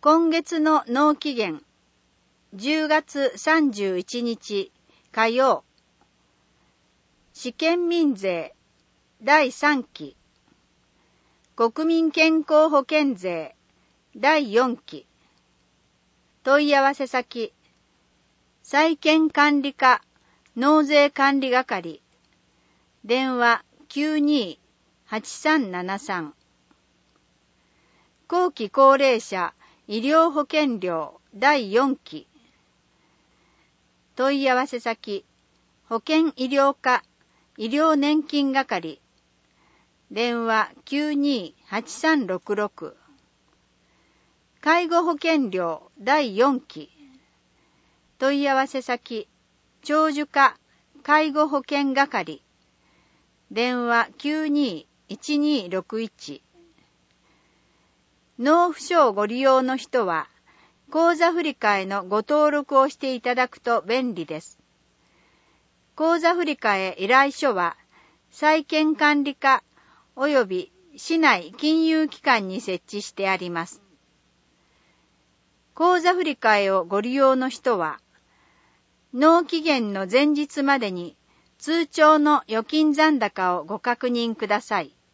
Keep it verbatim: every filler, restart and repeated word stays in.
今月の納期限、じゅうがつさんじゅういちにち火曜、試験民税だいさんき、国民健康保険税だいよんき、問い合わせ先、債券管理課納税管理係、電話 きゅうにーはちさんななさん、後期高齢者医療保険料だいよんき、問い合わせ先、保険医療課医療年金係、電話 きゅうにーはちさんろくろく、介護保険料だいよんき、問い合わせ先、長寿課介護保険係、電話 きゅうにーいちにーろくいち、納付書をご利用の人は、口座振替のご登録をしていただくと便利です。口座振替依頼書は、債券管理課及び市内金融機関に設置してあります。口座振替をご利用の人は、納期限の前日までに通帳の預金残高をご確認ください。